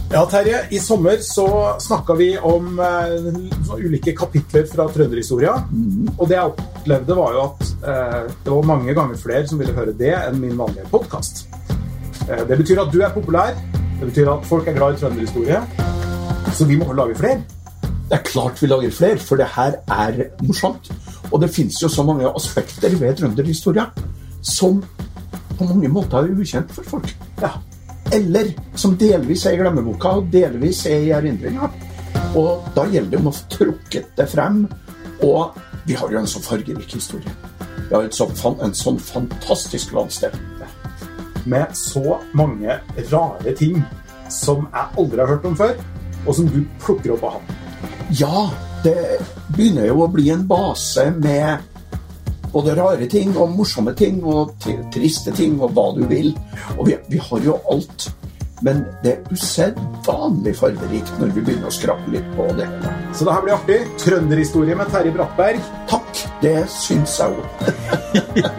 Ja, Terje, i sommer så snakket vi om ulike kapitler fra Trønderhistoria, og det jeg opplevde var jo at det var mange ganger flere som ville høre det enn min vanlige podcast. Det betyr at du er populær, det betyr at folk er glad i Trønderhistorie, så vi må lage flere. Det klart vi lager flere, for det her er morsomt, og det finnes jo så mange aspekter ved Trønderhistoria som på mange måter er ukjent for folk. Ja. Eller som delvis er i glemmeboka og delvis er i erindringer. Og da gjelder det om å få trukket det frem, og vi har jo en så fargerik historie. Vi har en sånn fantastisk landsdel. Med så mange rare ting som jeg aldri har hørt om før, og som du plukker opp av ham. Ja, det begynner jo å bli en base med både rare ting og morsomme ting og triste ting og hva du vil. Og vi har jo alt, men det er usedvanlig farverikt når vi begynner å skrape litt på det. Så det her blir artig. Trønderhistorie med Terje Brattberg. Takk, det syns jeg jo.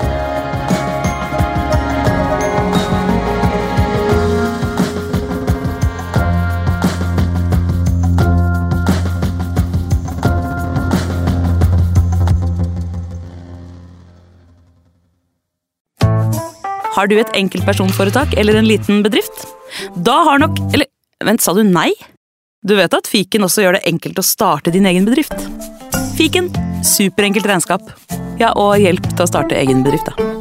Har du et enkeltpersonforetak eller en liten bedrift? Da har nok... Eller, vent, sa du nei? Du vet at Fiken også gjør det enkelt å starte din egen bedrift. Fiken, superenkelt regnskap. Ja, og hjelp til å starte egen bedrift da.